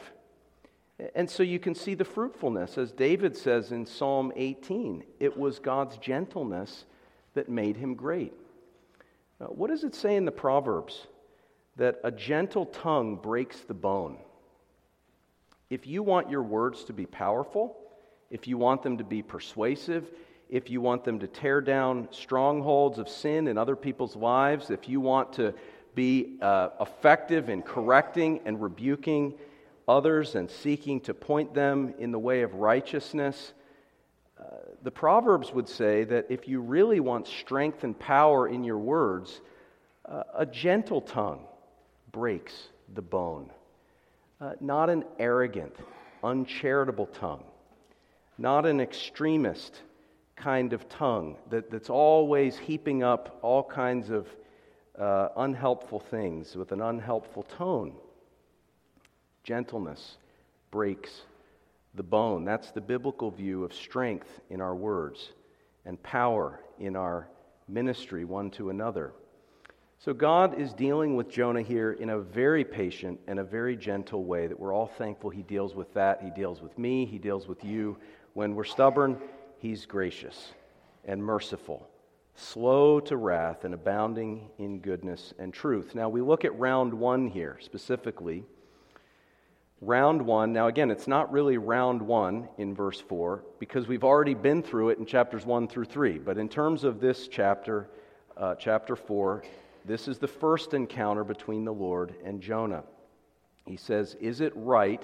And so you can see the fruitfulness. As David says in Psalm eighteen, it was God's gentleness that made him great. Now, what does it say in the Proverbs? That a gentle tongue breaks the bone. If you want your words to be powerful, if you want them to be persuasive, if you want them to tear down strongholds of sin in other people's lives, if you want to be uh, effective in correcting and rebuking others and seeking to point them in the way of righteousness, uh, the Proverbs would say that if you really want strength and power in your words, uh, a gentle tongue breaks the bone. Uh, not an arrogant, uncharitable tongue. Not an extremist kind of tongue that, that's always heaping up all kinds of uh, unhelpful things with an unhelpful tone. Gentleness breaks the bone. That's the biblical view of strength in our words and power in our ministry one to another. So God is dealing with Jonah here in a very patient and a very gentle way that we're all thankful He deals with that. He deals with me. He deals with you. When we're stubborn, He's gracious. and merciful, slow to wrath and abounding in goodness and truth. Now we look at round one here specifically. Round one, now again, it's not really round one in verse four because we've already been through it in chapters one through three. But in terms of this chapter, uh, chapter four, this is the first encounter between the Lord and Jonah. He says, "Is it right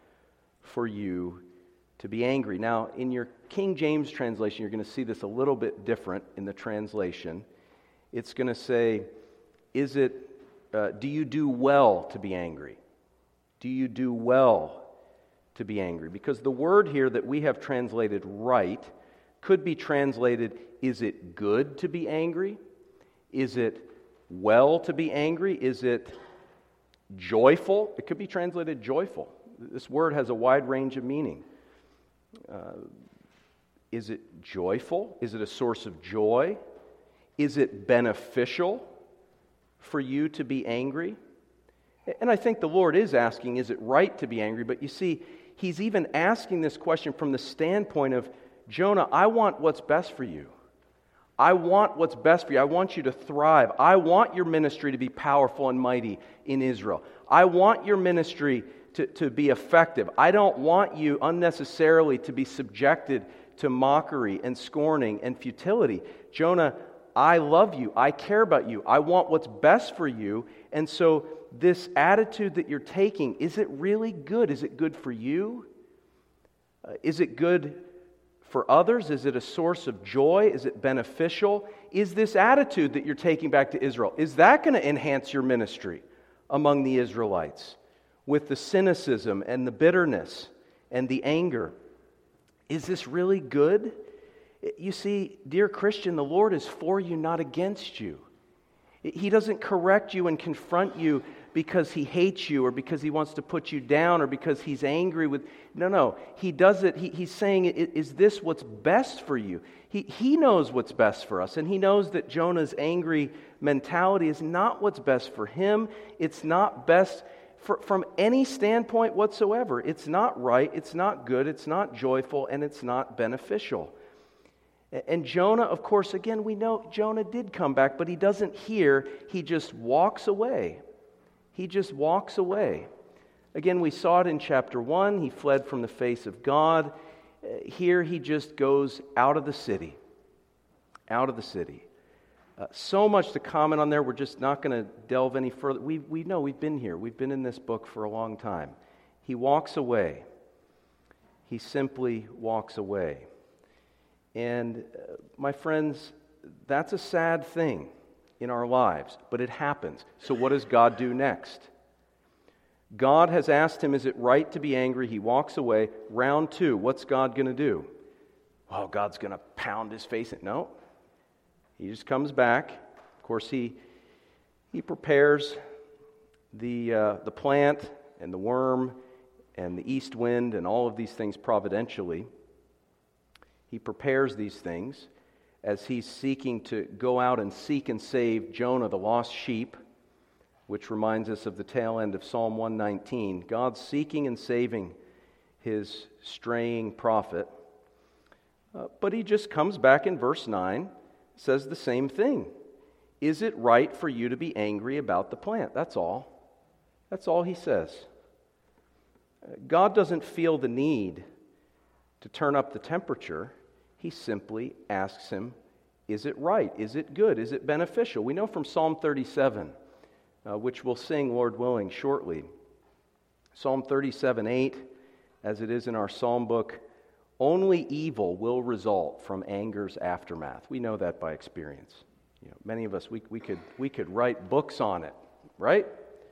for you to be angry?" Now, in your King James translation, you're going to see this a little bit different in the translation. It's going to say, "Is it? Uh, do you do well to be angry? Do you do well to be angry?" Because the word here that we have translated right could be translated, "Is it good to be angry? Is it well to be angry? Is it joyful?" It could be translated joyful. This word has a wide range of meaning. Uh, is it joyful? Is it a source of joy? Is it beneficial for you to be angry? And I think the Lord is asking, is it right to be angry? But you see, He's even asking this question from the standpoint of, Jonah, I want what's best for you. I want what's best for you. I want you to thrive. I want your ministry to be powerful and mighty in Israel. I want your ministry to, to be effective. I don't want you unnecessarily to be subjected to mockery and scorning and futility. Jonah, I love you. I care about you. I want what's best for you. And so this attitude that you're taking, is it really good? Is it good for you? Uh, is it good for others? Is it a source of joy? Is it beneficial? Is this attitude that you're taking back to Israel, is that going to enhance your ministry among the Israelites with the cynicism and the bitterness and the anger? Is this really good? You see, dear Christian, the Lord is for you, not against you. He doesn't correct you and confront you because He hates you or because He wants to put you down or because He's angry with... No, no. He does it. He, he's saying, is this what's best for you? He, he knows what's best for us, and He knows that Jonah's angry mentality is not what's best for him. It's not best for, from any standpoint whatsoever. It's not right. It's not good. It's not joyful, and it's not beneficial. And Jonah, of course, again, we know Jonah did come back, but he doesn't hear. He just walks away. He just walks away. Again, we saw it in chapter one. He fled from the face of God. Here he just goes out of the city. Out of the city. Uh, so much to comment on there. We're just not going to delve any further. We, we know we've been here. We've been in this book for a long time. He walks away. He simply walks away. And uh, my friends, that's a sad thing in our lives, but it happens. So what does God do next? God has asked him, is it right to be angry? He walks away. Round two, what's God going to do? Oh, God's going to pound his face in. No. He just comes back. Of course, he he prepares the uh, the plant and the worm and the east wind and all of these things providentially. He prepares these things as he's seeking to go out and seek and save Jonah, the lost sheep, which reminds us of the tail end of Psalm one nineteen. God's seeking and saving his straying prophet. Uh, but he just comes back in verse nine, says the same thing. Is it right for you to be angry about the plant? That's all. That's all he says. God doesn't feel the need to turn up the temperature. He simply asks him, is it right? Is it good? Is it beneficial? We know from Psalm thirty-seven, uh, which we'll sing, Lord willing, shortly. Psalm thirty-seven eight, as it is in our psalm book, only evil will result from anger's aftermath. We know that by experience. You know, many of us, we, we could we could write books on it, right?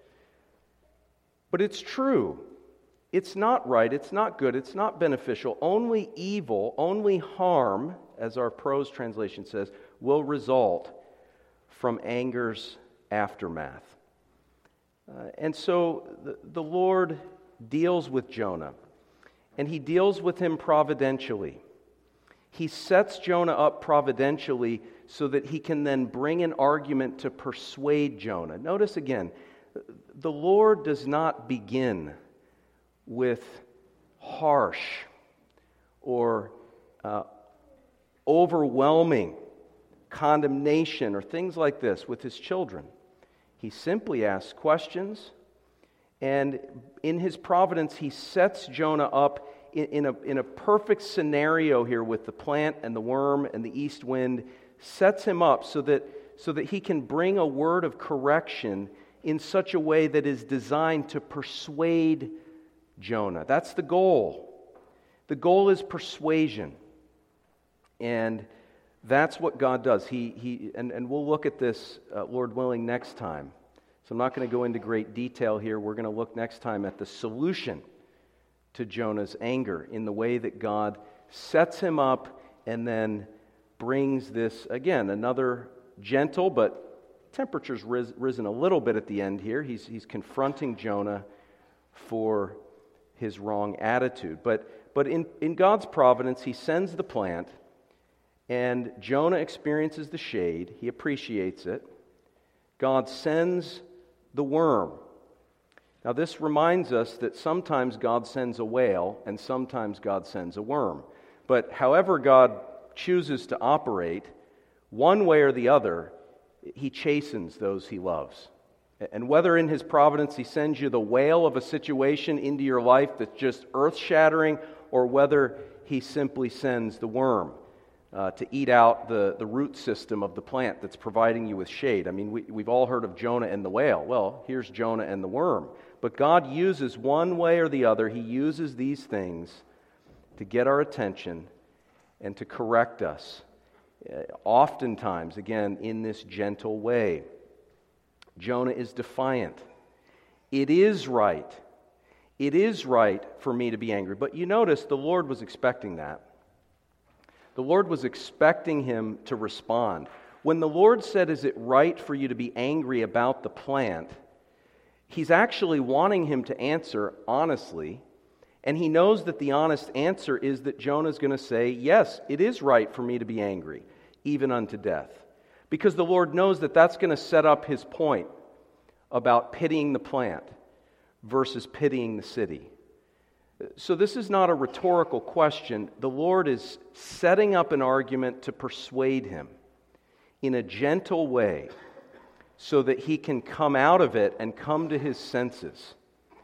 But it's true. It's not right, it's not good, it's not beneficial. Only evil, only harm, as our prose translation says, will result from anger's aftermath. Uh, and so the, the Lord deals with Jonah, and he deals with him providentially. He sets Jonah up providentially so that he can then bring an argument to persuade Jonah. Notice again, the Lord does not begin with harsh or uh, overwhelming condemnation or things like this with his children. He simply asks questions, and in his providence, he sets Jonah up in, in, a, in a perfect scenario here with the plant and the worm and the east wind, sets him up so that, so that he can bring a word of correction in such a way that is designed to persuade Jonah. That's the goal. The goal is persuasion. And that's what God does. He, he, and, and we'll look at this, uh, Lord willing, next time. So I'm not going to go into great detail here. We're going to look next time at the solution to Jonah's anger in the way that God sets him up and then brings this, again, another gentle, but temperature's ris- risen a little bit at the end here. He's, he's confronting Jonah for his wrong attitude. But, but in, in God's providence, he sends the plant, and Jonah experiences the shade. He appreciates it. God sends the worm. Now, this reminds us that sometimes God sends a whale and sometimes God sends a worm. But however God chooses to operate, one way or the other, he chastens those he loves. And whether in his providence he sends you the whale of a situation into your life that's just earth-shattering, or whether he simply sends the worm Uh, to eat out the, the root system of the plant that's providing you with shade. I mean, we, we've all heard of Jonah and the whale. Well, here's Jonah and the worm. But God uses one way or the other, he uses these things to get our attention and to correct us. Uh, oftentimes, again, in this gentle way. Jonah is defiant. It is right. It is right for me to be angry. But you notice the Lord was expecting that. The Lord was expecting him to respond. When the Lord said, "Is it right for you to be angry about the plant?" He's actually wanting him to answer honestly, and he knows that the honest answer is that Jonah's going to say, "Yes, it is right for me to be angry, even unto death." Because the Lord knows that that's going to set up his point about pitying the plant versus pitying the city. So this is not a rhetorical question. The Lord is setting up an argument to persuade him in a gentle way so that he can come out of it and come to his senses.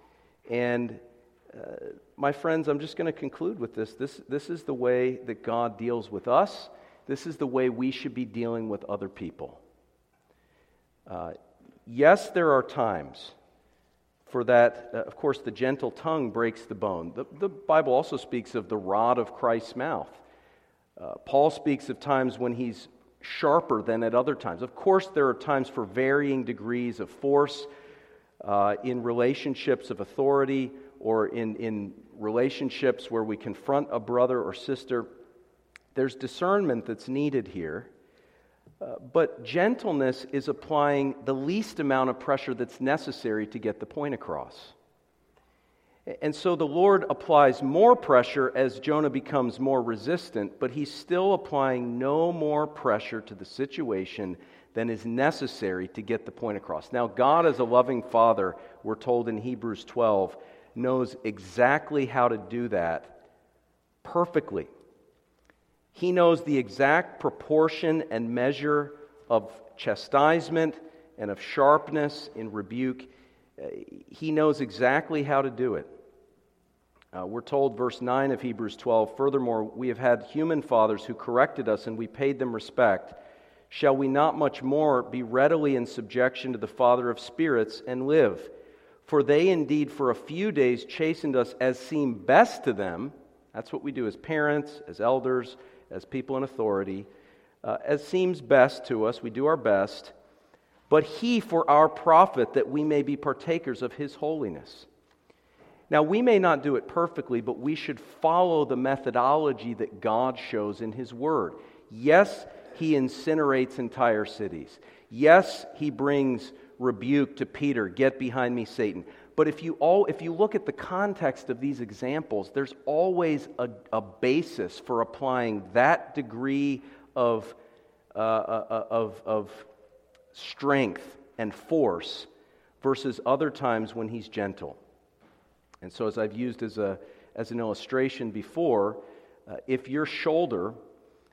And uh, my friends, I'm just going to conclude with this. This. This is the way that God deals with us. This is the way we should be dealing with other people. Uh, yes, there are times for that, uh, of course, the gentle tongue breaks the bone. The, the Bible also speaks of the rod of Christ's mouth. Uh, Paul speaks of times when he's sharper than at other times. Of course, there are times for varying degrees of force uh, in relationships of authority or in, in relationships where we confront a brother or sister. There's discernment that's needed here. Uh, but gentleness is applying the least amount of pressure that's necessary to get the point across. And so the Lord applies more pressure as Jonah becomes more resistant, but he's still applying no more pressure to the situation than is necessary to get the point across. Now, God, as a loving Father, we're told in Hebrews twelve, knows exactly how to do that perfectly. He knows the exact proportion and measure of chastisement and of sharpness in rebuke. Uh, he knows exactly how to do it. Uh, we're told, verse nine of Hebrews twelve, "Furthermore, we have had human fathers who corrected us, and we paid them respect. Shall we not much more be readily in subjection to the Father of spirits and live? For they indeed for a few days chastened us as seemed best to them." That's what we do as parents, as elders, as people in authority, uh, as seems best to us. We do our best. "But he for our profit, that we may be partakers of his holiness." Now, we may not do it perfectly, but we should follow the methodology that God shows in his word. Yes, he incinerates entire cities. Yes, he brings rebuke to Peter, "Get behind me, Satan." But if you all, if you look at the context of these examples, there's always a, a basis for applying that degree of, uh, uh, of, of strength and force versus other times when he's gentle. And so, as I've used as a as an illustration before, uh, if your shoulder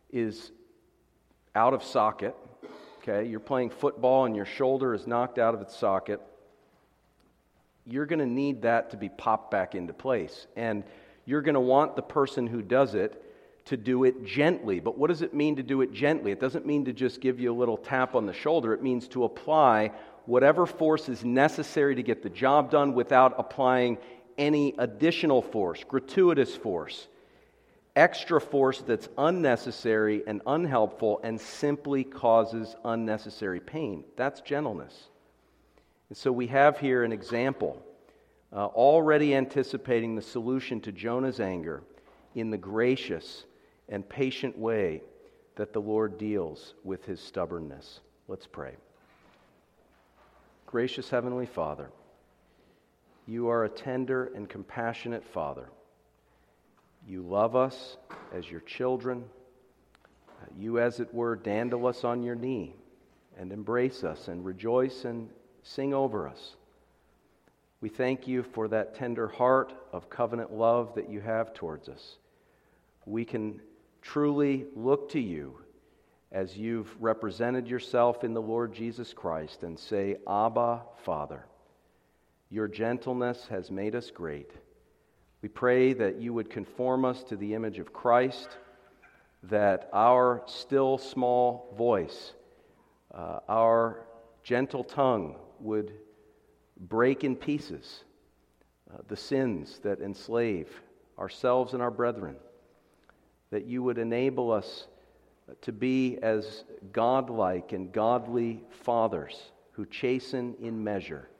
is out of socket, okay, you're playing football and your shoulder is knocked out of its socket, you're going to need that to be popped back into place. And you're going to want the person who does it to do it gently. But what does it mean to do it gently? It doesn't mean to just give you a little tap on the shoulder. It means to apply whatever force is necessary to get the job done without applying any additional force, gratuitous force, extra force that's unnecessary and unhelpful and simply causes unnecessary pain. That's gentleness. And so we have here an example, uh, already anticipating the solution to Jonah's anger in the gracious and patient way that the Lord deals with his stubbornness. Let's pray. Gracious Heavenly Father, you are a tender and compassionate Father. You love us as your children. You, as it were, dandle us on your knee and embrace us and rejoice and sing over us. We thank you for that tender heart of covenant love that you have towards us. We can truly look to you as you've represented yourself in the Lord Jesus Christ and say, Abba, Father. Your gentleness has made us great. We pray that you would conform us to the image of Christ, that our still small voice, uh, our gentle tongue would break in pieces uh, the sins that enslave ourselves and our brethren, that you would enable us to be as godlike and godly fathers who chasten in measure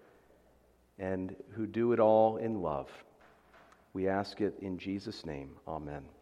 and who do it all in love. We ask it in Jesus' name. Amen.